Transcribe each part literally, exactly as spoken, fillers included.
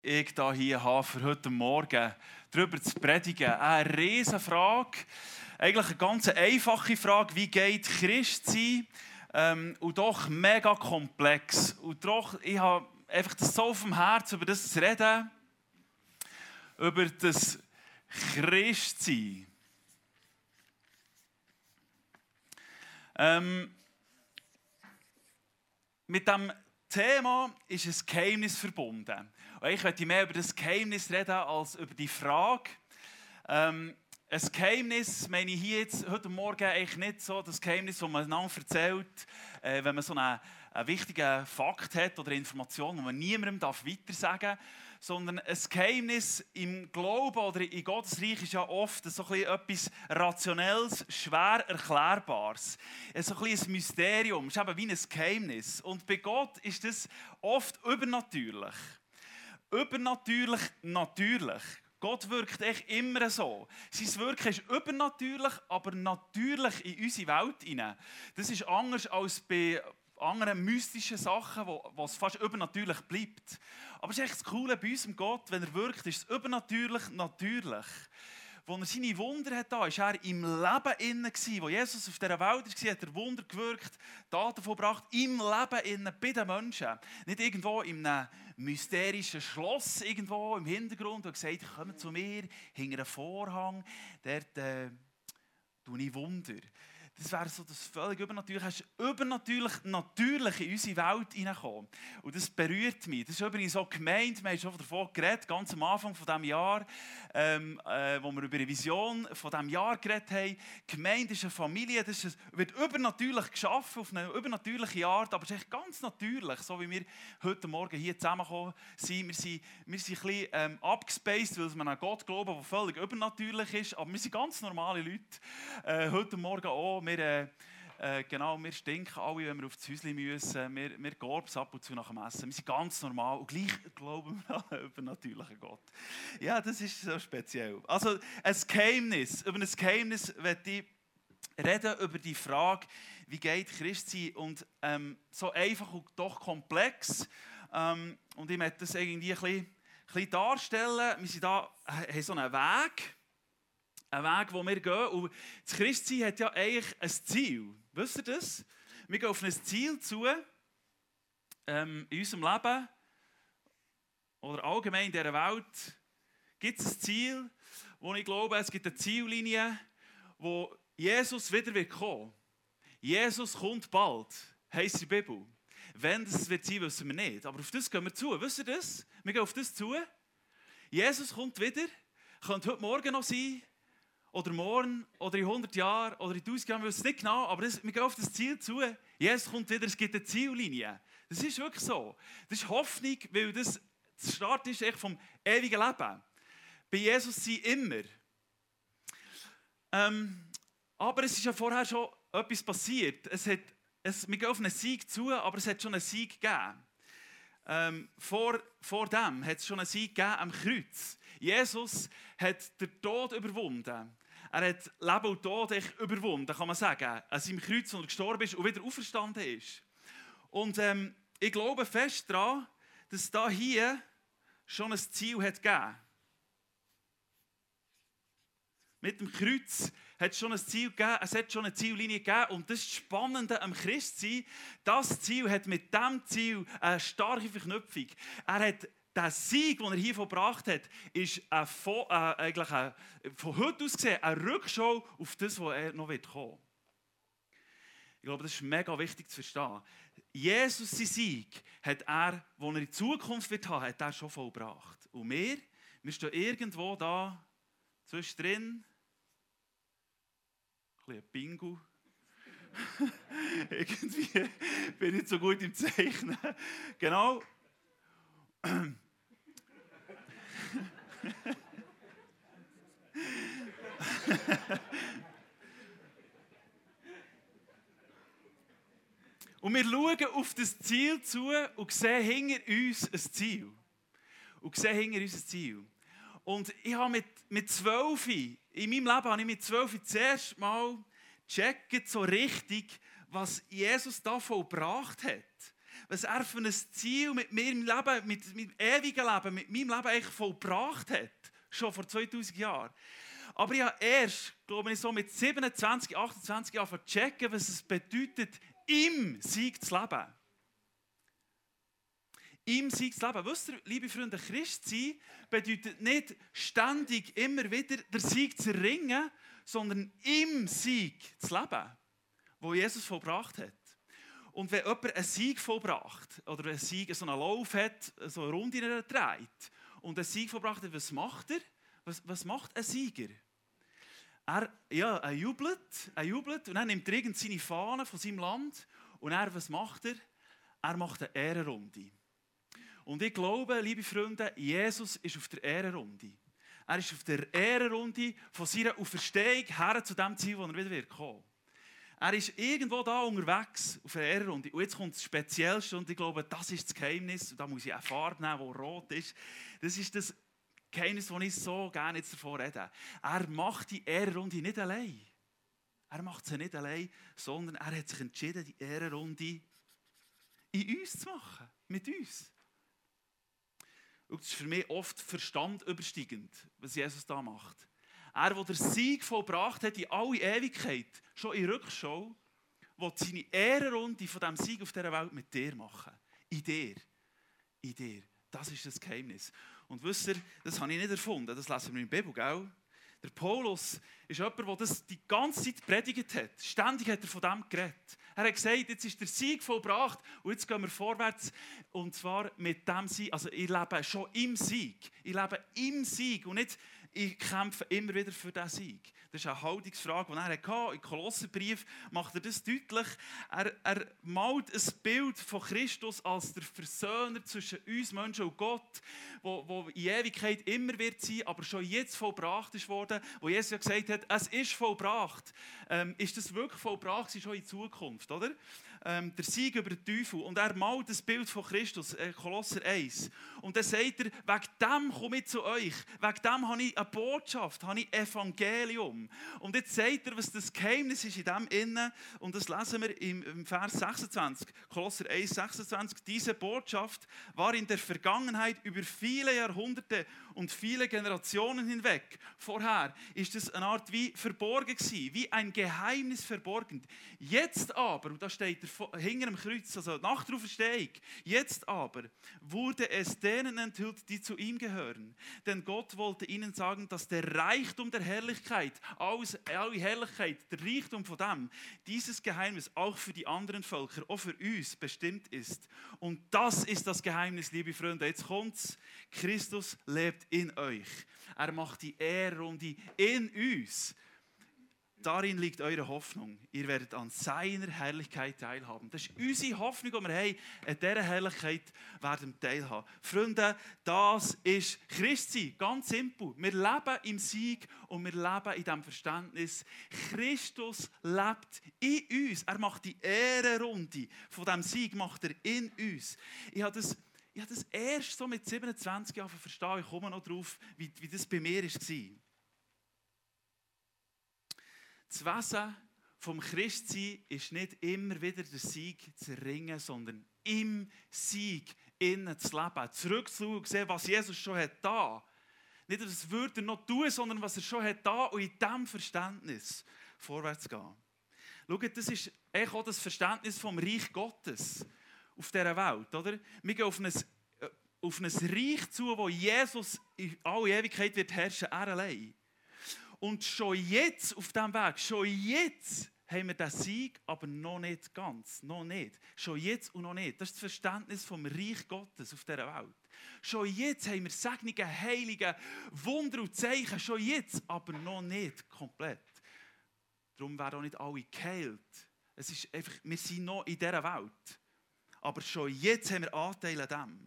ich da hier habe, für heute Morgen darüber zu predigen. Eine riesige Frage, eigentlich eine ganz einfache Frage, wie geht Christsein? Ähm, und doch mega komplex. Und doch, ich habe einfach das so auf dem Herzen, über das zu reden, über das Christsein. Ähm, mit dem Thema ist ein Geheimnis verbunden. Und ich möchte mehr über das Geheimnis reden als über die Frage. Ähm, ein Geheimnis meine ich hier jetzt heute Morgen eigentlich nicht so das Geheimnis, das man einander erzählt, äh, wenn man so einen, einen wichtigen Fakt hat oder Information, die man niemandem weitersagen darf, sondern ein Geheimnis im Glauben oder in Gottes Reich ist ja oft so ein etwas Rationelles, schwer Erklärbares. So ein, ein Mysterium, es ist eben wie ein Geheimnis. Und bei Gott ist das oft übernatürlich. Übernatürlich, natürlich. Gott wirkt echt immer so. Sein Wirken ist übernatürlich, aber natürlich in unsere Welt hinein. Das ist anders als bei anderen mystischen Sachen, wo, wo es fast übernatürlich bleibt. Aber es ist echt das Coole bei unserem Gott, wenn er wirkt, ist es übernatürlich natürlich. Als er seine Wunder hat, war er im Leben innen. Als Jesus auf dieser Welt war, hat er Wunder gewirkt, Taten vollbracht, im Leben innen, bei den Menschen. Nicht irgendwo in einem mysterischen Schloss, irgendwo im Hintergrund, und gesagt, kommt zu mir, hinter einem Vorhang, dort äh, tue ich Wunder. Das wäre so das völlig Übernatürliche. Es ist übernatürlich, natürlich in unsere Welt hineingekommen. Und das berührt mich. Das ist übrigens so gemeint, wir haben schon davon geredet, ganz am Anfang von diesem Jahr, ähm, äh, wo wir über eine Vision von diesem Jahr geredet haben. Gemeint ist eine Familie, das ist, wird übernatürlich geschaffen, auf eine übernatürliche Art, aber es ist echt ganz natürlich, so wie wir heute Morgen hier zusammengekommen sind. Wir sind, wir sind ein bisschen ähm, abgespaced, weil wir an Gott glauben, der völlig übernatürlich ist, aber wir sind ganz normale Leute. Äh, heute Morgen auch. Wir, äh, äh, genau, wir stinken alle, wenn wir auf das Häuschen müssen. Wir, wir gorben ab und zu nach dem Essen. Wir sind ganz normal und gleich glauben wir an einen übernatürlichen Gott. Ja, das ist so speziell. Also ein Geheimnis. Über ein Geheimnis möchte ich reden, über die Frage, wie geht Christsein? Und ähm, so einfach und doch komplex. Ähm, und ich möchte das irgendwie ein bisschen, ein bisschen darstellen. Wir sind da, haben so einen Weg. Ein Weg, wo wir gehen. Und das Christsein hat ja eigentlich ein Ziel. Wisst ihr das? Wir gehen auf ein Ziel zu, ähm, in unserem Leben oder allgemein in dieser Welt gibt es ein Ziel, wo ich glaube, es gibt eine Ziellinie, wo Jesus wieder wird kommen. Jesus kommt bald, heisst die Bibel. Wenn das wird sein, wissen wir nicht. Aber auf das gehen wir zu. Wisst ihr das? Wir gehen auf das zu. Jesus kommt wieder. Könnte heute Morgen noch sein. Oder morgen, oder in hundert Jahren, oder in tausend Jahren, wir wissen es nicht genau, aber das, wir gehen auf das Ziel zu. Jesus kommt wieder, es gibt eine Ziellinie. Das ist wirklich so. Das ist Hoffnung, weil das der Start ist echt vom ewigen Leben. Bei Jesus sind immer. Ähm, aber es ist ja vorher schon etwas passiert. Es hat, es, wir gehen auf einen Sieg zu, aber es hat schon einen Sieg gegeben. Ähm, vor, vor dem hat es schon einen Sieg gegeben am Kreuz. Jesus hat den Tod überwunden. Er hat Leben und Tod echt überwunden, kann man sagen. An seinem Kreuz, wo er gestorben ist und wieder auferstanden ist. Und ähm, ich glaube fest daran, dass da hier schon ein Ziel hat gegeben. Mit dem Kreuz hat es schon ein Ziel gegeben, es hat schon eine Ziellinie gegeben. Und das Spannende am Christsein, das Ziel hat mit diesem Ziel eine starke Verknüpfung. Er hat der Sieg, den er hier vollbracht hat, ist ein, äh, eigentlich ein, von heute aus gesehen eine Rückschau auf das, was er noch wird kommen. Ich glaube, das ist mega wichtig zu verstehen. Jesus, sein Sieg, hat er, den er in Zukunft wird haben, hat er schon vollbracht. Und wir, wir stehen irgendwo da zwischendrin, ein bisschen Bingo. Irgendwie bin ich nicht so gut im Zeichnen. Genau. Und wir schauen auf das Ziel zu und sehen hinter uns ein Ziel. Und sehen hinter uns ein Ziel. Und ich habe mit, mit zwölf, in meinem Leben habe ich mit zwölf das erste Mal gecheckt, so richtig, was Jesus da vollbracht hat. was er für ein Ziel mit mir im Leben, mit meinem ewigen Leben, mit meinem Leben eigentlich vollbracht hat. Schon vor zweitausend Jahren. Aber ich habe erst, glaube ich, so mit siebenundzwanzig, achtundzwanzig Jahren zu checken, was es bedeutet, im Sieg zu leben. Im Sieg zu leben. Wisst ihr, liebe Freunde, Christ sein bedeutet nicht ständig immer wieder den Sieg zu erringen, sondern im Sieg zu leben, wo Jesus vollbracht hat. Und wenn jemand einen Sieg vollbracht oder einen Sieg, so einen Lauf hat, so eine Runde dreht und einen Sieg vollbracht hat, was macht er? Was, was macht ein Sieger? Er, ja, er jubelt, er jubelt und dann nimmt er irgend seine Fahne von seinem Land und er, was macht er? Er macht eine Ehrenrunde. Und ich glaube, liebe Freunde, Jesus ist auf der Ehrenrunde. Er ist auf der Ehrenrunde von seiner Auferstehung her zu dem Ziel, wo er wieder wird kommen. Er ist irgendwo da unterwegs auf der Ehrenrunde. Und jetzt kommt das Speziellste und ich glaube, das ist das Geheimnis. Und da muss ich eine Farbe nehmen, die rot ist. Das ist das Geheimnis, das ich so gerne jetzt davon rede. Er macht die Ehrenrunde nicht allein. Er macht sie nicht allein, sondern er hat sich entschieden, die Ehrenrunde in uns zu machen. Mit uns. Und das ist für mich oft verstandübersteigend, was Jesus da macht. Er, der den Sieg vollbracht hat in alle Ewigkeit, schon in Rückschau, will seine Ehrenrunde von diesem Sieg auf dieser Welt mit dir machen. In dir. In dir. Das ist das Geheimnis. Und wisst ihr, das habe ich nicht erfunden, das lesen wir in der Bibel, gell? Der Paulus ist jemand, der das die ganze Zeit predigt hat. Ständig hat er von dem geredet. Er hat gesagt, jetzt ist der Sieg vollbracht und jetzt gehen wir vorwärts. Und zwar mit dem Sieg, also ich lebe schon im Sieg. Ich lebe im Sieg und nicht, ich kämpfe immer wieder für diesen Sieg. Das ist eine Haltungsfrage, die er hatte. Im Kolosserbrief macht er das deutlich. Er, er malt ein Bild von Christus als der Versöhner zwischen uns Menschen und Gott, wo, wo in Ewigkeit immer wird sein, aber schon jetzt vollbracht ist worden. Wo Jesus ja gesagt hat, es ist vollbracht. Ähm, ist das wirklich vollbracht? Schon in Zukunft, oder? Ähm, der Sieg über den Teufel. Und er malt das Bild von Christus, äh, Kolosser eins. Und dann sagt er, wegen dem komme ich zu euch. Wegen dem habe ich eine Botschaft, habe ich Evangelium. Und jetzt sagt er, was das Geheimnis ist in dem Innen. Und das lesen wir im, im Vers sechsundzwanzig. Kolosser eins, sechsundzwanzig. Diese Botschaft war in der Vergangenheit über viele Jahrhunderte und viele Generationen hinweg. Vorher ist es eine Art wie verborgen gewesen, wie ein Geheimnis verborgen. Jetzt aber, und da steht er hinter dem Kreuz, also nach der Auferstehung, jetzt aber wurde es denen enthüllt, die zu ihm gehören. Denn Gott wollte ihnen sagen, dass der Reichtum der Herrlichkeit, alles, alle Herrlichkeit, der Reichtum von dem, dieses Geheimnis auch für die anderen Völker, auch für uns bestimmt ist. Und das ist das Geheimnis, liebe Freunde. Jetzt kommt's. Christus lebt in euch. Er macht die Ehrenrunde in uns. Darin liegt eure Hoffnung. Ihr werdet an seiner Herrlichkeit teilhaben. Das ist unsere Hoffnung, die wir haben. An dieser Herrlichkeit werden wir teilhaben. Freunde, das ist Christsein. Ganz simpel. Wir leben im Sieg und wir leben in diesem Verständnis. Christus lebt in uns. Er macht die Ehrenrunde von diesem Sieg macht er in uns. Ich habe das, ich habe das erst so mit siebenundzwanzig Jahren verstanden. Ich komme noch darauf, wie, wie das bei mir war. Das Wesen vom Christsein ist nicht immer wieder der Sieg zu erringen, sondern im Sieg innen zu leben. Zurückzuschauen und sehen, was Jesus schon hat da. Nicht, was würde er noch tun, sondern was er schon hat da und in diesem Verständnis vorwärts gehen. Schaut, das ist eigentlich auch das Verständnis vom Reich Gottes auf dieser Welt. Oder? Wir gehen auf ein, auf ein Reich zu, wo Jesus in alle Ewigkeit wird herrschen, er allein. Und schon jetzt auf diesem Weg, schon jetzt haben wir den Sieg, aber noch nicht ganz, noch nicht. Schon jetzt und noch nicht. Das ist das Verständnis vom Reich Gottes auf dieser Welt. Schon jetzt haben wir Segnungen, Heilige, Wunder und Zeichen, schon jetzt, aber noch nicht komplett. Darum werden auch nicht alle geheilt. Es ist einfach, wir sind noch in dieser Welt. Aber schon jetzt haben wir Anteil an dem.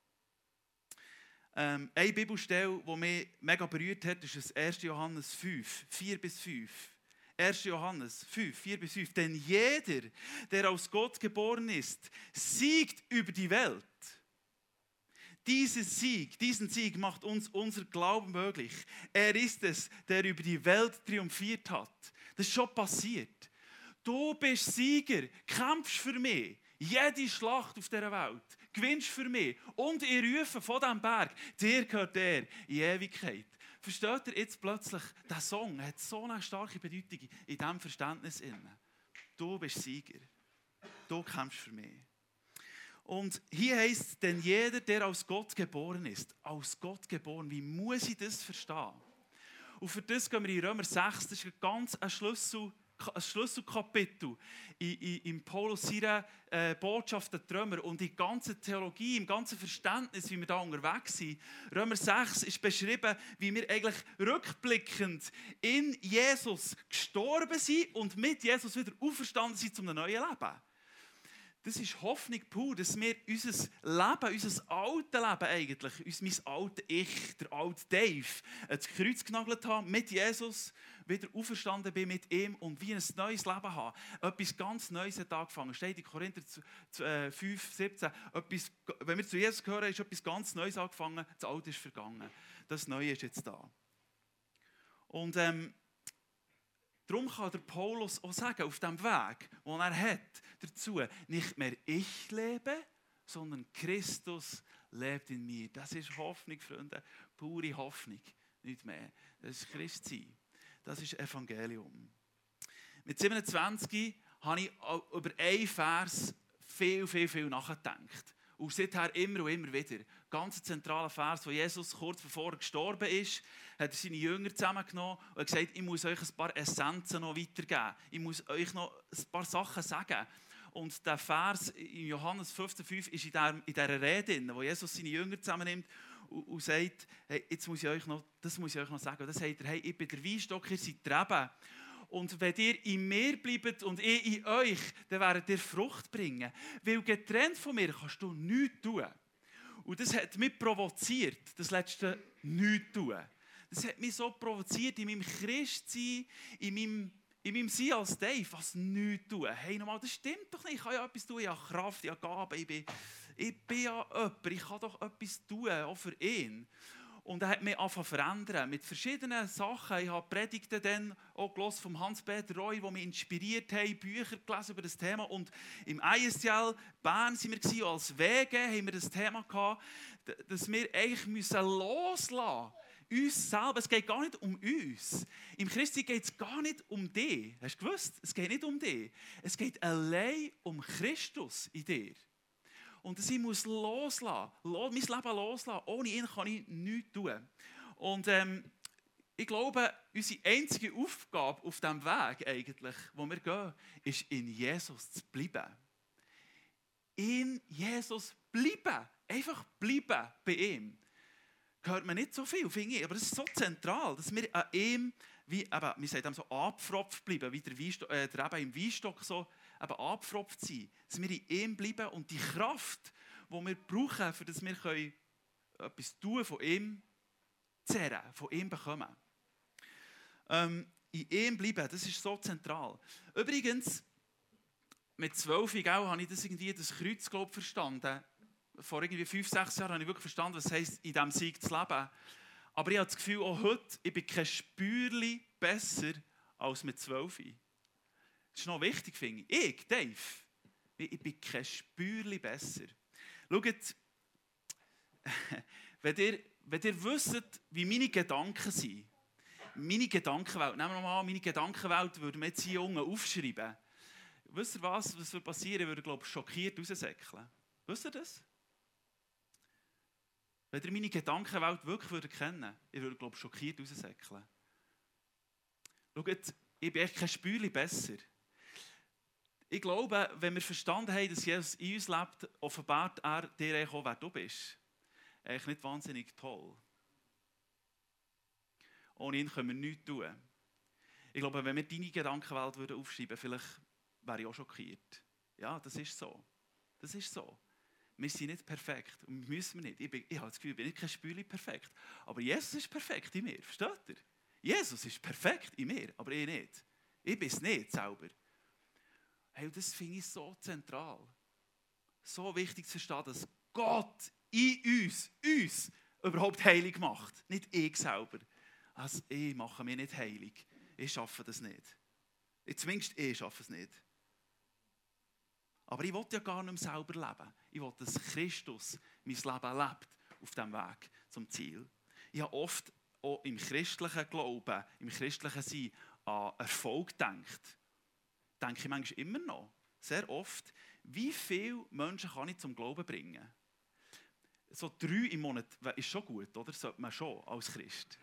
Ähm, eine Bibelstelle, die mich mega berührt hat, ist das erster Johannes fünf, vier bis fünf. erster Johannes fünf, vier bis fünf. Denn jeder, der aus Gott geboren ist, siegt über die Welt. Dieser Sieg, diesen Sieg macht uns unser Glauben möglich. Er ist es, der über die Welt triumphiert hat. Das ist schon passiert. Du bist Sieger, kämpfst für mich. jede Schlacht auf dieser Welt gewinnst für mich. Und ich rufe von diesem Berg, dir gehört der in Ewigkeit. Versteht ihr jetzt plötzlich, der Song hat so eine starke Bedeutung in diesem Verständnis. Du bist Sieger. Du kämpfst für mich. Und hier heisst es, denn jeder, der aus Gott geboren ist, aus Gott geboren, wie muss ich das verstehen? Und für das gehen wir in Römer sechs, das ist ganz ein, Schlüssel, ein Schlüsselkapitel in, in, in Paulus seiner äh, Botschaft an die Römer und in der ganzen Theologie, im ganzen Verständnis, wie wir da unterwegs sind. Römer sechs ist beschrieben, wie wir eigentlich rückblickend in Jesus gestorben sind und mit Jesus wieder auferstanden sind zu einem neuen Leben. Das ist Hoffnung pur, dass wir unser Leben, unser altes Leben eigentlich, mein altes Ich, der alte Dave, ans Kreuz genagelt haben, mit Jesus, wieder auferstanden bin mit ihm und wie ein neues Leben haben. Etwas ganz Neues hat angefangen. Steht in Korinther fünf, siebzehn. Etwas, wenn wir zu Jesus gehören, ist etwas ganz Neues angefangen, das Alte ist vergangen. Das Neue ist jetzt da. Und ähm, darum kann der Paulus auch sagen, auf dem Weg, den er hat, dazu, nicht mehr ich lebe, sondern Christus lebt in mir. Das ist Hoffnung, Freunde, pure Hoffnung, nicht mehr. Das ist Christsein, das ist Evangelium. Mit siebenundzwanzig habe ich über einen Vers viel, viel, viel nachgedacht. Und seither immer und immer wieder. Ganz zentraler Vers, wo Jesus kurz bevor er gestorben ist, hat er seine Jünger zusammengenommen und gesagt, ich muss euch ein paar Essenzen noch weitergeben. Ich muss euch noch ein paar Sachen sagen. Und der Vers in Johannes fünfzehn fünf ist in dieser, in dieser Rede, wo Jesus seine Jünger zusammennimmt und, und sagt, hey, jetzt muss ich euch noch, das muss ich euch noch sagen. Und dann sagt er, hey, ich bin der Weinstock, ihr seid die Reben. Und wenn ihr in mir bleibt und ich in euch, dann werdet ihr Frucht bringen. Weil getrennt von mir kannst du nichts tun. Und das hat mich provoziert, das letzte Nichts tun. Das hat mich so provoziert in meinem Christsein, in meinem, in meinem Sein als Dave, was nichts tun. Hey, nochmal, das stimmt doch nicht. Ich kann ja etwas tun, ich habe Kraft, ich habe Gaben, ich bin, ich bin ja jemand, ich kann doch etwas tun, auch für ihn. Und er hat mich angefangen zu verändern mit verschiedenen Sachen. Ich habe Predigten dann auch gelesen vom Hans-Peter Roy, die mich inspiriert haben, Bücher gelesen über das Thema. Und im I S C L Bern waren wir als Wege, haben wir das Thema gehabt, dass wir eigentlich müssen loslassen müssen. Uns selber. Es geht gar nicht um uns. Im Christi geht es gar nicht um dich. Hast du gewusst? Es geht nicht um dich. Es geht allein um Christus in dir. Und dass ich muss loslassen, mein Leben loslassen. Ohne ihn kann ich nichts tun. Und ähm, ich glaube, unsere einzige Aufgabe auf diesem Weg, eigentlich, wo wir gehen, ist, in Jesus zu bleiben. In Jesus bleiben. Einfach bleiben bei ihm. Hört man nicht so viel, finde ich. Aber das ist so zentral, dass wir an ihm, wie, eben, wir sagen so abgepfropft bleiben, wie der, Weinstock, äh, der eben im Weinstock so eben abgepfropft sind. Dass wir in ihm bleiben und die Kraft, die wir brauchen, für dass wir können etwas tun von ihm zehren, von ihm bekommen. Ähm, in ihm bleiben, das ist so zentral. Übrigens, mit zwölf Jahren habe ich das, irgendwie, das Kreuz glaub, verstanden. Vor irgendwie fünf, sechs Jahren habe ich wirklich verstanden, was es heisst, in diesem Sieg zu leben. Aber ich habe das Gefühl, auch heute, ich bin kein Spürchen besser als mit zwölf. Das ist noch wichtig, finde ich. Ich, Dave, ich bin kein Spürchen besser. Schaut, wenn ihr, wenn ihr wisst, wie meine Gedanken sind, meine Gedankenwelt, nehmen wir mal meine Gedankenwelt, würden wir jetzt hier unten aufschreiben. Wisst ihr was, was würde passieren? Ich würde, glaube ich, schockiert raussäckeln. Wisst ihr das? Wenn ihr meine Gedankenwelt wirklich würdet kennen, ich würde, glaube ich, schockiert raussäckeln. Schaut, ich bin echt kein Spürchen besser. Ich glaube, wenn wir verstanden haben, dass Jesus in uns lebt, offenbart er dir auch, wer du bist. Eigentlich nicht wahnsinnig toll. Ohne ihn können wir nichts tun. Ich glaube, wenn wir deine Gedankenwelt würden aufschreiben, vielleicht wäre ich auch schockiert. Ja, das ist so. Das ist so. Wir sind nicht perfekt und müssen wir nicht. Ich, bin, ich habe das Gefühl, ich bin nicht kein Spürchen perfekt. Aber Jesus ist perfekt in mir. Versteht ihr? Jesus ist perfekt in mir, aber ich nicht. Ich bin es nicht selber. Hey, das finde ich so zentral. So wichtig zu verstehen, dass Gott in uns, uns überhaupt heilig macht. Nicht ich selber. Also ich mache mich nicht heilig. Ich schaffe das nicht. Zumindest ich schaffe es nicht. Aber ich will ja gar nicht mehr selber leben. Ich will, dass Christus mein Leben lebt auf diesem Weg zum Ziel. Ich habe oft auch im christlichen Glauben, im christlichen Sein an Erfolg gedacht. Denke ich manchmal immer noch, sehr oft, wie viele Menschen kann ich zum Glauben bringen? So drei im Monat ist schon gut, oder? Sollte man schon als Christ.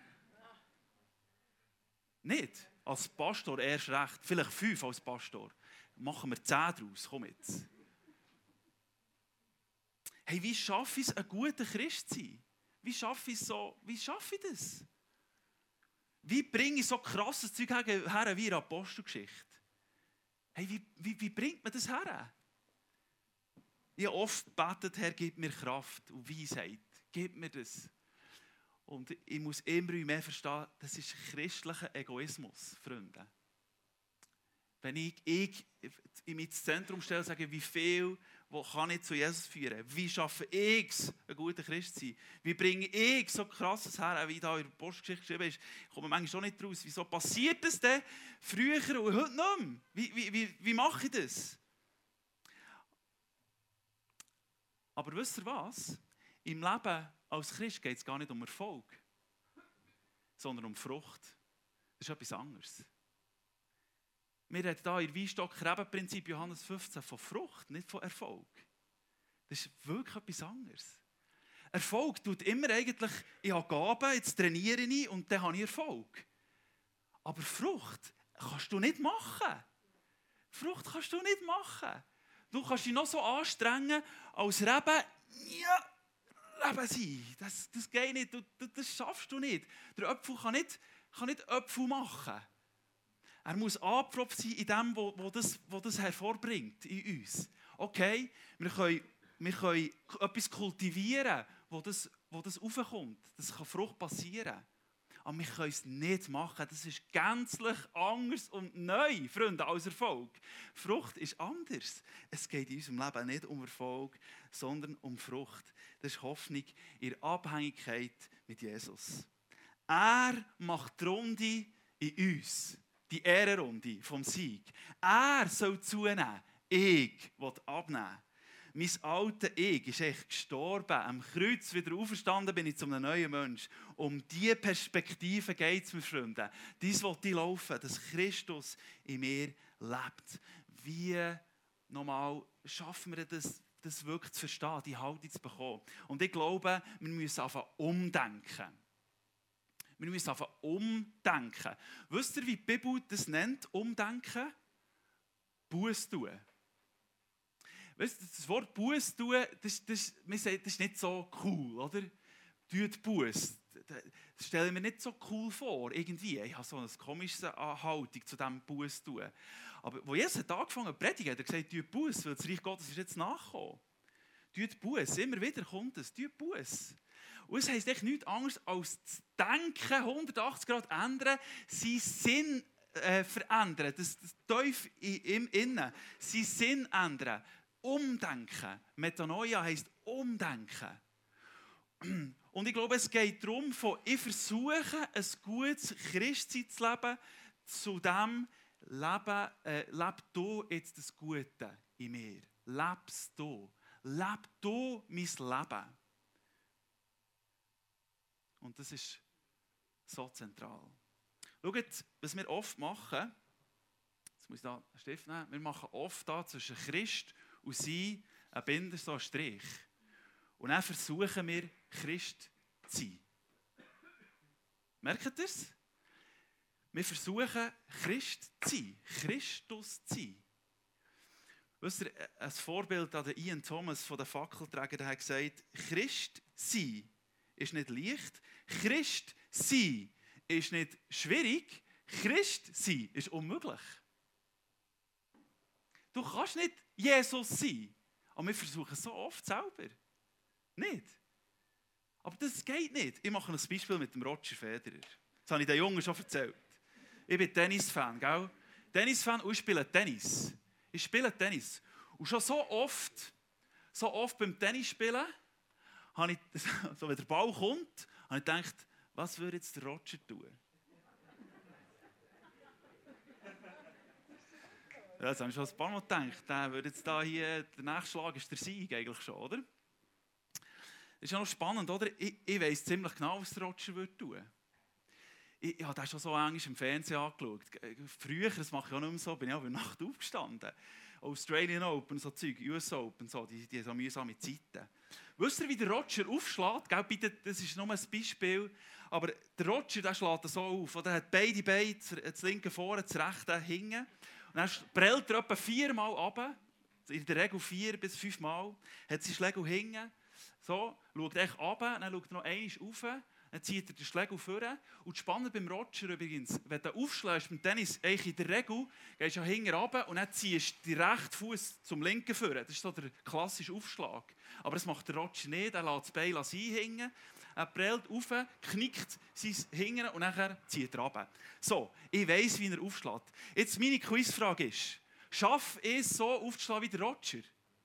Nicht? Als Pastor erst recht. Vielleicht fünf als Pastor. Machen wir zehn daraus. Komm jetzt. Hey, wie schaffe ich es, ein guter Christ zu sein? Wie schaffe ich es so? Wie schaffe ich das? Wie bringe ich so krasses Zeug her wie in der Apostelgeschichte? Hey, wie, wie, wie bringt man das her? Ich habe oft gebetet, Herr, gib mir Kraft und Weisheit. Gib mir das. Und ich muss immer mehr verstehen, das ist christlicher Egoismus, Freunde. Wenn ich, ich mich ins Zentrum stelle und sage, wie viel wo kann ich zu Jesus führen? Wie schaffe ich es, ein guter Christ zu sein? Wie bringe ich so krasses her, wie da in der Postgeschichte geschrieben ist? Ich komme manchmal schon nicht raus. Wieso passiert das denn früher und heute nicht mehr? Wie, wie, wie, wie mache ich das? Aber wisst ihr was? Im Leben als Christ geht es gar nicht um Erfolg, sondern um Frucht. Das ist etwas anderes. Wir reden hier in Weinstock-Reben-Prinzip Johannes fünfzehn von Frucht, nicht von Erfolg. Das ist wirklich etwas anderes. Erfolg tut immer eigentlich, ich habe Gaben, jetzt trainiere ich und dann habe ich Erfolg. Aber Frucht kannst du nicht machen. Frucht kannst du nicht machen. Du kannst dich noch so anstrengen, als Reben, ja, Reben sein. Das, das geht nicht, du, das schaffst du nicht. Der Apfel kann nicht, kann nicht Apfel machen. Er muss angepfropft sein in dem, was wo das, wo das hervorbringt in uns. Okay, wir können, wir können etwas kultivieren, wo das, wo das raufkommt. Das kann Frucht passieren. Aber wir können es nicht machen. Das ist gänzlich anders und neu, Freunde, als Erfolg. Frucht ist anders. Es geht in unserem Leben nicht um Erfolg, sondern um Frucht. Das ist Hoffnung in der Abhängigkeit mit Jesus. Er macht die Runde in uns. Die Ehrenrunde vom Sieg. Er soll zunehmen. Ich will abnehmen. Mein alter Ich ist echt gestorben. Am Kreuz wieder auferstanden bin ich zu einem neuen Mensch. Um diese Perspektive geht es mir, Freunde. Dies will ich laufen, dass Christus in mir lebt. Wie nochmal schaffen wir das, das wirklich zu verstehen, die Haltung zu bekommen? Und ich glaube, wir müssen anfangen umdenken. Wir müssen einfach umdenken. Wisst ihr, wie die Bibel das nennt, umdenken? Buß tun. Weißt du, das Wort Buß tun, das, das, das ist nicht so cool, oder? Tut Buß. Das stelle ich mir nicht so cool vor, irgendwie. Ich habe so eine komische Haltung zu diesem Buß tun. Aber als Jesus hat angefangen zu predigen, hat er gesagt, tut Buß, weil das Reich Gottes ist jetzt nachgekommen. Tut Buß. Immer wieder kommt es. Tut Buß. Und es heisst echt nichts anderes als zu denken, hundertachtzig Grad ändern, seinen Sinn äh, verändern, das, das tief im Innen, seinen Sinn ändern, umdenken. Metanoia heisst umdenken. Und ich glaube, es geht darum, von ich versuche, ein gutes Christsein zu leben, zu dem Leben, äh, leb du jetzt das Gute in mir. Lebst du. Leb du mein Leben. Und das ist so zentral. Schaut, was wir oft machen, jetzt muss ich da einen Stift nehmen, wir machen oft da zwischen Christ und Sein einen Binder, so einen Strich. Und dann versuchen wir, Christ zu sein. Merkt ihr es? Wir versuchen, Christ zu sein, Christus zu sein. Wisst ihr, ein Vorbild an Ian Thomas von den Fackelträgern, der hat gesagt, Christ sein ist nicht leicht. Christ sein ist nicht schwierig. Christ sein ist unmöglich. Du kannst nicht Jesus sein. Aber wir versuchen es so oft selber. Nicht. Aber das geht nicht. Ich mache ein Beispiel mit dem Roger Federer. Das habe ich den Jungen schon erzählt. Ich bin Tennis-Fan, gell? Tennis-Fan und ich spiele Tennis. Ich spiele Tennis. Und schon so oft, so oft beim Tennisspielen, habe ich, so wenn der Ball kommt, habe ich gedacht, was würde jetzt der Roger tun? Ja, das habe ich schon ein paar Mal gedacht. Der würde jetzt da hier, der nächste Schlag ist der Sieg eigentlich schon, oder? Das ist ja noch spannend, oder? Ich, ich weiss ziemlich genau, was der Roger würde tun. Ich, ich habe das schon so Englisch im Fernsehen angeschaut. Früher, das mache ich auch nicht mehr so, bin ich auch bei Nacht aufgestanden. Australian Open, so Zeug, U S Open, so, die, die so mühsame Zeiten. Wisst ihr, wie der Roger aufschlägt? Gell, bitte, das ist nur ein Beispiel. Aber der Roger, der schlägt so auf. Er hat beide Beine, das linke vorne, das rechte hinten. Und dann prellt er etwa viermal runter. In der Regel vier bis fünf Mal. Hat seinen Schlägel hinten. So, schaut echt runter, dann schaut er noch einmal rauf. Dann zieht er den Schlägel vor. Und das Spannende beim Roger übrigens, wenn du aufschlägst beim Tennis, eigentlich in der Regel, gehst du ja hinten runter und dann ziehst du den rechten Fuß zum linken vor. Das ist so der klassische Aufschlag. Aber das macht der Roger nicht. Er lässt das Bein sein hinten. Er prellt rauf, knickt sein hinten und dann zieht er runter. So, ich weiss, wie er aufschlägt. Jetzt meine Quizfrage ist, schaffe ich es so aufzuschlagen wie der Roger?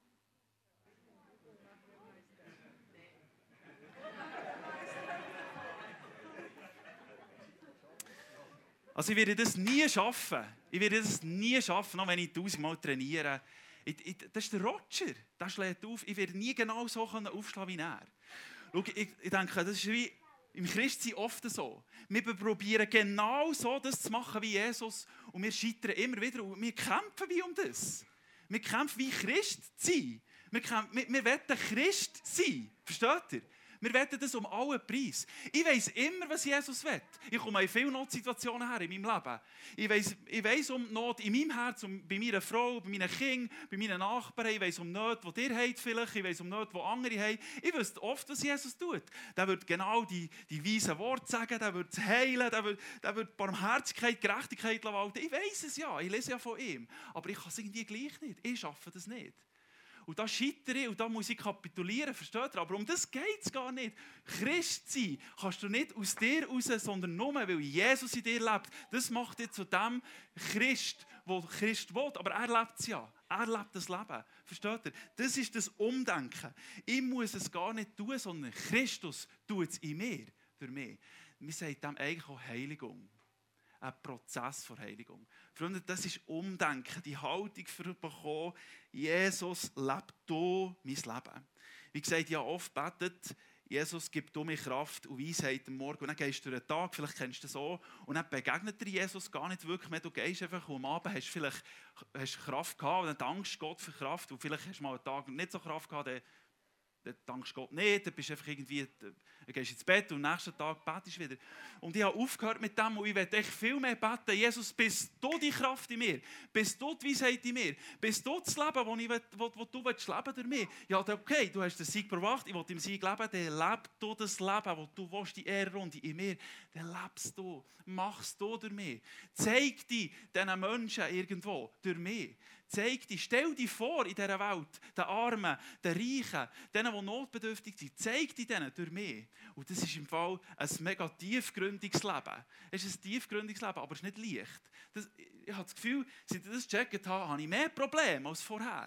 Also ich werde das nie schaffen. Ich werde das nie schaffen, auch wenn ich tausendmal trainiere. Ich, ich, das ist der Roger, der schlägt auf. Ich werde nie genau so aufschlagen wie er. Schau, ich, ich denke, das ist wie im Christsein oft so. Wir probieren genau so das zu machen wie Jesus und wir scheitern immer wieder und wir kämpfen wie um das. Wir kämpfen wie Christ zu sein. Wir, kämpfen, wir, wir wollen Christ sein. Versteht ihr? Wir wollen das um allen Preis. Ich weiss immer, was Jesus will. Ich komme in viele Notsituationen her in meinem Leben. Ich weiss, ich weiss um die Not in meinem Herz, um, bei meiner Frau, bei meinen Kindern, bei meinen Nachbarn. Ich weiss um die Not, die ihr habt vielleicht. Ich weiss um die Not, die andere haben. Ich weiss oft, was Jesus tut. Der wird genau die, die weisen Worte sagen, der wird heilen, der wird, der wird Barmherzigkeit, Gerechtigkeit walten. Ich weiss es ja, ich lese ja von ihm. Aber ich kann es irgendwie gleich nicht. Ich schaffe das nicht. Und da scheitere ich und da muss ich kapitulieren, versteht ihr? Aber um das geht es gar nicht. Christ sein kannst du nicht aus dir raus, sondern nur, weil Jesus in dir lebt. Das macht dich zu dem Christ, der Christ will. Aber er lebt es ja. Er lebt das Leben. Versteht ihr? Das ist das Umdenken. Ich muss es gar nicht tun, sondern Christus tut es in mir, durch mich. Wir sagen dem eigentlich auch Heiligung. Ein Prozess der Heiligung. Freunde, das ist Umdenken, die Haltung für bekommen. Jesus lebt du mein Leben. Wie gesagt, ja oft betet, Jesus gibt du mir Kraft und Weisheit am Morgen. Und dann gehst du durch den Tag, vielleicht kennst du das so, und dann begegnet dir Jesus gar nicht wirklich mehr. Du gehst einfach und am Abend hast du vielleicht hast Kraft gehabt und dann dankst Gott für Kraft. Und vielleicht hast du mal einen Tag nicht so Kraft gehabt, dann dann dankst Gott nicht, dann bist du einfach irgendwie, dann gehst ins Bett und am nächsten Tag betest du wieder. Und ich habe aufgehört mit dem und ich werde echt viel mehr beten. Jesus, bist du die Kraft in mir? Bist du die Weisheit in mir? Bist du das Leben, das ich will, wo, wo du willst, leben durch mich? Ja, okay, du hast den Sieg verwacht, ich will im Sieg leben, dann lebst du das Leben, das du willst, die Ehrenrunde in mir. Dann lebst du, machst du durch mich. Zeig dich diesen Menschen irgendwo durch mich. Zeig dich, stell dich vor in dieser Welt, den Armen, den Reichen, denen, die notbedürftig sind. Zeig dich denen durch mich. Und das ist im Fall ein mega tiefgründiges Leben. Es ist ein tiefgründiges Leben, aber es ist nicht leicht. Das, ich habe das Gefühl, seit ich das gecheckt habe, habe ich mehr Probleme als vorher.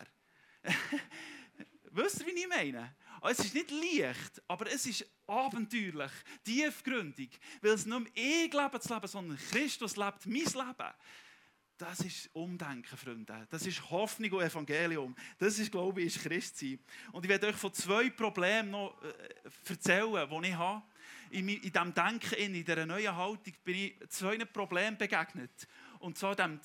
Wisst ihr, wie ich meine? Es ist nicht leicht, aber es ist abenteuerlich, tiefgründig. Weil es nicht mehr ich lebe das Leben, sondern Christus lebt mein Leben. Das ist Umdenken, Freunde. Das ist Hoffnung und Evangelium. Das ist, glaube ich, ist Christsein. Und ich werde euch von zwei Problemen noch äh, erzählen, die ich habe. In, in diesem Denken, in dieser neuen Haltung, bin ich zwei Problemen begegnet. Und zwar dem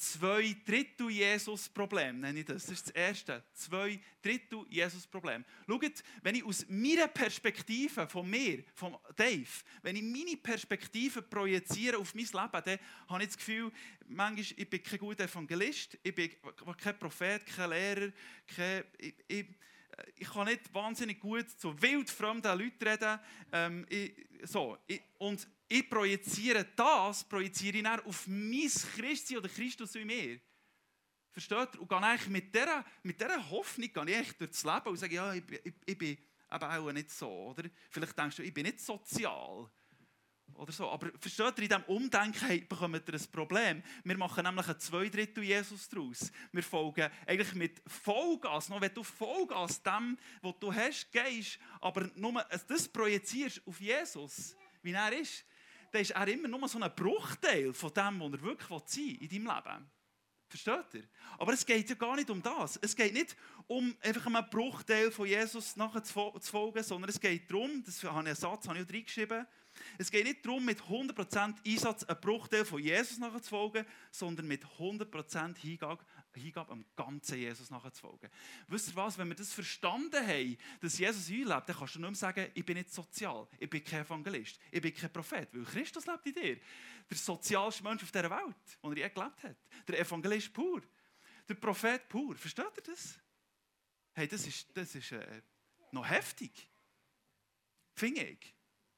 Zwei-Drittel-Jesus-Problem, nenne ich das. Das ist das erste. Zwei-Drittel-Jesus-Problem. Schaut, wenn ich aus meiner Perspektive, von mir, von Dave, wenn ich meine Perspektive projiziere auf mein Leben, dann habe ich das Gefühl, manchmal, ich bin kein guter Evangelist, ich bin kein Prophet, kein Lehrer, kein, ich, ich, ich kann nicht wahnsinnig gut zu wildfremden Leuten reden. Ähm, ich, so, ich, und ich projiziere das, projiziere ich dann auf mein Christi oder Christus in mir. Versteht ihr? Und gehe eigentlich mit dieser, mit dieser Hoffnung gehe ich echt durchs Leben und sage, ja, ich, ich, ich bin eben auch nicht so. Oder? Vielleicht denkst du, ich bin nicht sozial. Oder so. Aber versteht ihr, in diesem Umdenken bekommen wir ein Problem. Wir machen nämlich einen Zweidrittel Jesus daraus. Wir folgen eigentlich mit Vollgas, noch wenn du Vollgas dem, was du hast, gehst, aber nur das projizierst auf Jesus, wie er ist, dann ist er immer nur so ein Bruchteil von dem, was er wirklich sein will in deinem Leben. Versteht ihr? Aber es geht ja gar nicht um das. Es geht nicht um einfach einen Bruchteil von Jesus nachher zu folgen, sondern es geht darum, das habe ich einen Satz habe ich auch reingeschrieben, es geht nicht darum, mit hundert Prozent Einsatz einen Bruchteil von Jesus nachher zu folgen, sondern mit hundert Prozent Hingabe, Hingabe am ganzen Jesus nachher zu folgen. Wisst ihr was, wenn wir das verstanden haben, dass Jesus in uns lebt, dann kannst du nicht mehr sagen, ich bin nicht sozial, ich bin kein Evangelist, ich bin kein Prophet, weil Christus lebt in dir. Der sozialste Mensch auf dieser Welt, den er je gelebt hat. Der Evangelist pur. Der Prophet pur. Versteht ihr das? Hey, das ist, das ist äh, noch heftig. Finde ich.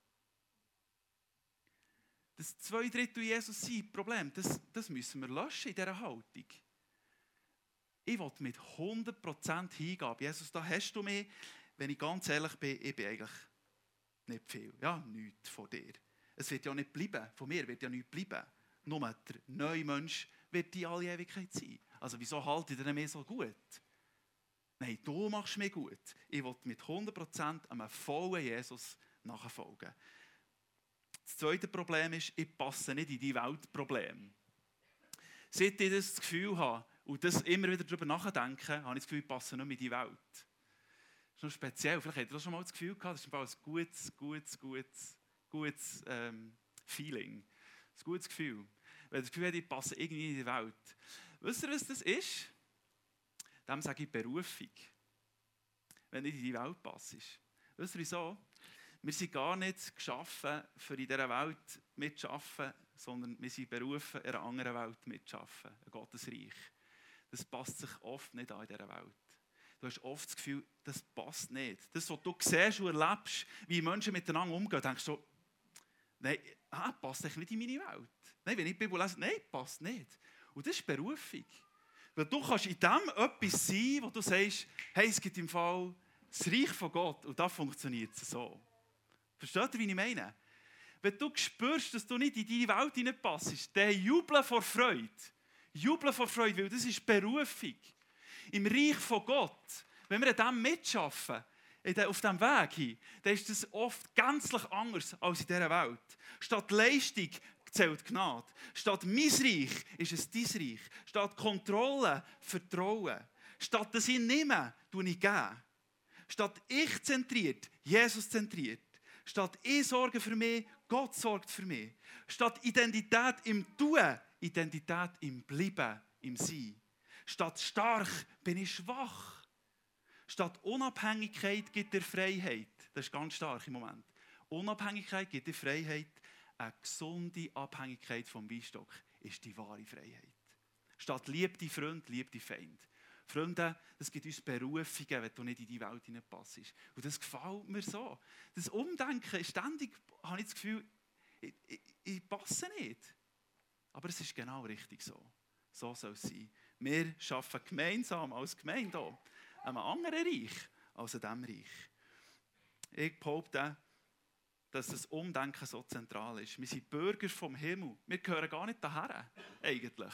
Das zwei Drittel Jesus sein Problem, das, das müssen wir löschen in dieser Haltung. Ich will mit hundert Prozent Hingabe. Jesus, da hast du mich, wenn ich ganz ehrlich bin, ich bin eigentlich nicht viel. Ja, nichts von dir. Es wird ja nicht bleiben. Von mir wird ja nichts bleiben. Nur der neue Mensch wird die alle Ewigkeit sein. Also wieso halte ich denn mir so gut? Nein, du machst mir gut. Ich will mit hundert Prozent einem vollen Jesus nachfolgen. Das zweite Problem ist, ich passe nicht in die Weltprobleme. Seit ich das Gefühl habe und das immer wieder darüber nachdenke, habe ich das Gefühl, ich passe nicht mehr in die Welt. Das ist noch speziell. Vielleicht habt ihr das schon mal das Gefühl gehabt, das ist ein gutes, gutes, gutes, gutes ähm, Feeling. Ein gutes Gefühl. Weil das Gefühl hat, ich passe irgendwie in die Welt. Wisst ihr, was das ist? Dem sage ich Berufung. Wenn nicht in die Welt passt. Wisst ihr wieso? Wir sind gar nicht geschaffen, für in dieser Welt mitzuarbeiten, sondern wir sind berufen, in einer anderen Welt mitzuarbeiten, ein Gottesreich. Das passt sich oft nicht an in dieser Welt. Du hast oft das Gefühl, das passt nicht. Das, was du siehst und erlebst, wie Menschen miteinander umgehen, denkst du, nein, ah, passt nicht in meine Welt. Nein, wenn ich die Bibel lese, nein, passt nicht. Und das ist Berufung. Weil du kannst in dem etwas sein, wo du sagst, hey, es gibt im Fall das Reich von Gott und da funktioniert es so. Versteht ihr, wie ich meine? Wenn du spürst, dass du nicht in deine Welt hineinpasst, dann jubeln vor Freude. Jubeln vor Freude, weil das ist Berufung. Im Reich von Gott, wenn wir an dem mitschaffen, auf diesem Weg hin, dann ist das oft gänzlich anders als in dieser Welt. Statt Leistung zählt Gnade. Statt mein Reich ist es dein Reich. Statt Kontrolle, Vertrauen. Statt dass ich nehme, tue ich geben. Statt ich zentriert, Jesus zentriert. Statt ich sorge für mich, Gott sorgt für mich. Statt Identität im Tun, Identität im Bleiben, im Sein. Statt stark bin ich schwach. Statt Unabhängigkeit gibt dir Freiheit. Das ist ganz stark im Moment. Unabhängigkeit gibt dir Freiheit. Eine gesunde Abhängigkeit vom Weinstock ist die wahre Freiheit. Statt lieb die Freund, lieb die Feind. Freunde, das gibt uns Berufungen, wenn du nicht in die Welt hineinpasst. Und das gefällt mir so. Das Umdenken, ständig habe ich das Gefühl, ich, ich, ich passe nicht. Aber es ist genau richtig so. So soll es sein. Wir arbeiten gemeinsam als Gemeinde hier an einem anderen Reich als an diesem Reich. Ich behaupte, dass das Umdenken so zentral ist. Wir sind Bürger vom Himmel. Wir gehören gar nicht daher, eigentlich.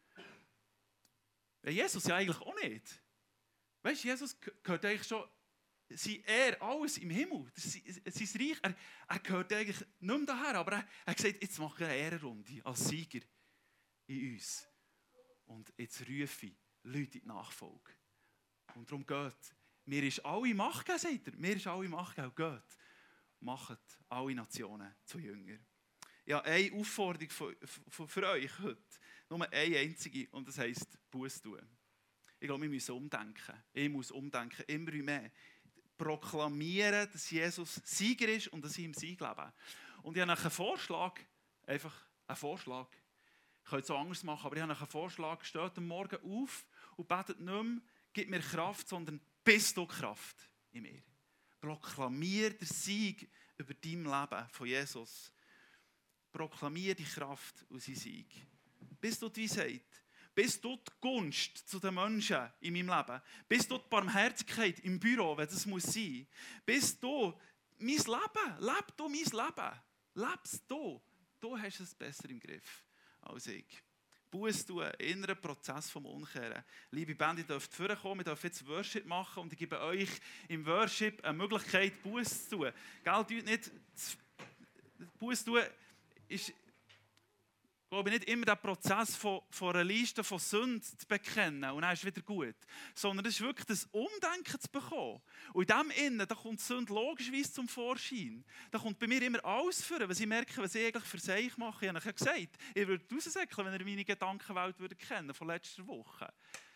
Jesus ja eigentlich auch nicht. Weißt du, Jesus gehört eigentlich schon, sein Er, alles im Himmel, sein Reich, er, er gehört eigentlich nicht mehr daher, aber er, er hat gesagt, jetzt mache ich eine Ehrenrunde als Sieger in uns. Und jetzt rufe ich Leute in die Nachfolge. Und darum geht, mir ist alle Macht gegeben, sagt er, mir ist alle Macht gegeben, geht. Macht alle Nationen zu Jüngern. Ja, eine Aufforderung für, für, für euch heute. Nur eine einzige, und das heisst Buße tun. Ich glaube, wir müssen umdenken. Ich muss umdenken, immer mehr. Proklamieren, dass Jesus Sieger ist und dass ich im Sieg lebe. Und ich habe einen Vorschlag, einfach einen Vorschlag. Ich könnte es so anders machen, aber ich habe einen Vorschlag. Steht am Morgen auf und betet nicht mehr, gib mir Kraft, sondern bist du Kraft in mir. Proklamier den Sieg über dein Leben von Jesus. Proklamier die Kraft und seinen Sieg. Bist du die Weisheit? Bist du die Gunst zu den Menschen in meinem Leben? Bist du die Barmherzigkeit im Büro, wenn das muss sein? Bist du mein Leben? Leb du mein Leben? Lebst du? Du hast es besser im Griff als ich. Buße tun, inneren Prozess vom Umkehren. Liebe Band, ihr dürft vorkommen, wir dürfen jetzt Worship machen und ich gebe euch im Worship eine Möglichkeit, Buße zu tun. Gell, nicht Buße tun ist glaube ich, nicht immer den Prozess von, von einer Liste von Sünden zu bekennen und dann ist es wieder gut. Sondern es ist wirklich das Umdenken zu bekommen. Und in dem Innen, da kommt die Sünde logischerweise zum Vorschein. Da kommt bei mir immer alles vor, was ich merke, was ich eigentlich für sich mache. Ich habe euch ja gesagt, ich würde raussäckeln, wenn ihr meine Gedankenwelt würdet kennen von letzter Woche.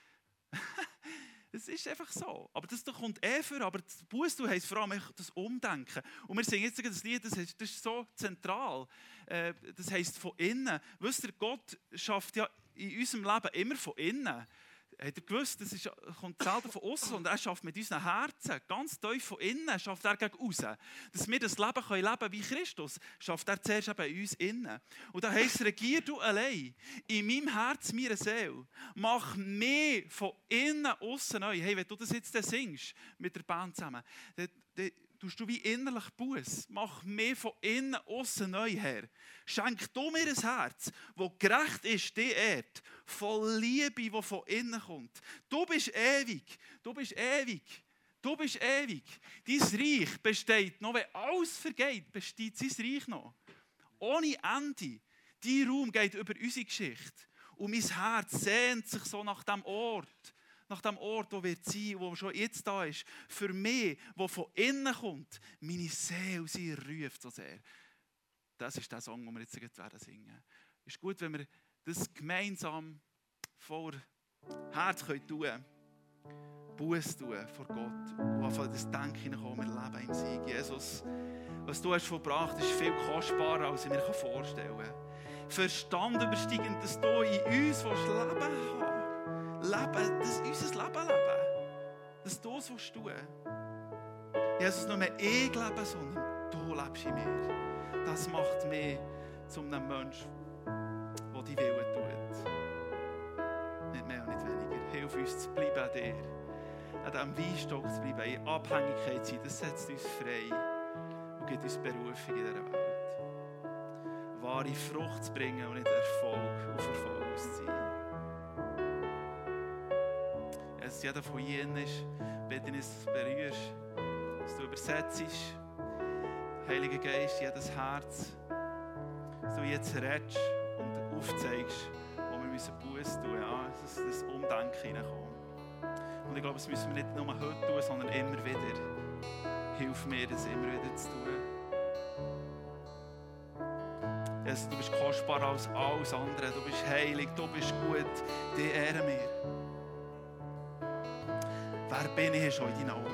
Es ist einfach so. Aber das da kommt eh vor. Aber das Buße heisst vor allem das Umdenken. Und wir singen jetzt das Lied, das ist, das ist so zentral. Äh, das heisst von innen. Wisst ihr, Gott schafft ja in unserem Leben immer von innen. Habt ihr gewusst, das ist, kommt selten von außen, sondern er schafft mit unseren Herzen, ganz tief von innen, schafft er gegen raus. Dass wir das Leben können leben wie Christus, schafft er zuerst eben in uns innen. Und da heisst, regier du allein, in meinem Herz, meiner Seele, mach mehr von innen außen neu. Hey, wenn du das jetzt singst, mit der Band zusammen, dann, dann tust du wie innerlich Buß. Mach mehr von innen außen neu her. Schenk du mir ein Herz, das gerecht ist, die ehrt, voll Liebe, die von innen kommt. Du bist ewig, du bist ewig, du bist ewig. Dein Reich besteht noch, wenn alles vergeht, besteht sein Reich noch. Ohne Ende. Dein Raum geht über unsere Geschichte. Und mein Herz sehnt sich so nach dem Ort, nach dem Ort, wo wird sein, wo schon jetzt da ist. Für mich, wo von innen kommt, meine Seele, sie ruft so sehr. Das ist der Song, den wir jetzt werden singen. Es ist gut, wenn wir das gemeinsam vor Herz tun können. Buß tun vor Gott. Und einfach das Denken hineinkommen, wir leben im Sieg. Jesus, was du hast vollbracht, ist viel kostbarer, als ich mir vorstellen kann. Verstand übersteigend, dass du in uns Leben haben willst. Leben, dass unser Leben leben. Dass du es tun willst. Jesus, nicht mehr ich lebe, sondern du lebst in mir. Das macht mich zu einem Menschen, der die Willen tut. Nicht mehr und nicht weniger. Hilf uns zu bleiben an dir. An diesem Weinstock zu bleiben, in Abhängigkeit zu sein. Das setzt uns frei und gibt uns Berufung in dieser Welt. Wahre Frucht zu bringen und nicht Erfolg und Verfolgung zu sein. Dass jeder von ihnen ist, bitte uns, dass du berührst, dass du übersetzt. Heiliger Geist, jedes Herz, dass du jetzt redest und aufzeigst, wo wir müssen Buße tun, ja, dass das Umdenken hineinkommt. Und ich glaube, das müssen wir nicht nur heute tun, sondern immer wieder. Hilf mir, das immer wieder zu tun. Jesus, du bist kostbarer als alles andere, du bist heilig, du bist gut, die ehren wir. Wer bin ich schon in deinen Augen?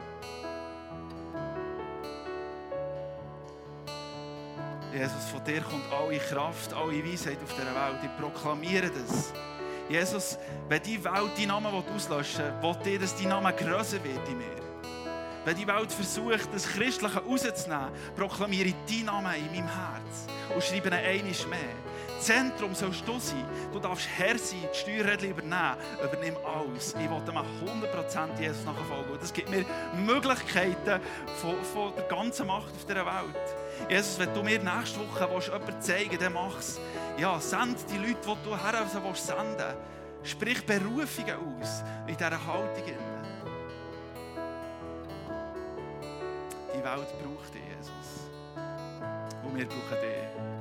Jesus, von dir kommt alle Kraft, alle Weisheit auf dieser Welt. Ich proklamiere das. Jesus, wenn die Welt deinen Namen auslöschen will, will dir, dass dein Name grösser wird in mir. Wenn die Welt versucht, das Christliche rauszunehmen, proklamiere ich deinen Namen in meinem Herz und schreibe ihn einmal mehr. Zentrum sollst du sein. Du darfst Herr sein, die Steuerräder übernehmen. Übernimm alles. Ich will dem hundert Prozent Jesus nachfolgen. Und das gibt mir Möglichkeiten von, von der ganzen Macht auf dieser Welt. Jesus, wenn du mir nächste Woche willst, jemanden zeigen willst, dann mach es. Ja, send die Leute, die du her willst, senden. Sprich Berufungen aus in dieser Haltung. Die Welt braucht dich, Jesus. Und wir brauchen dich.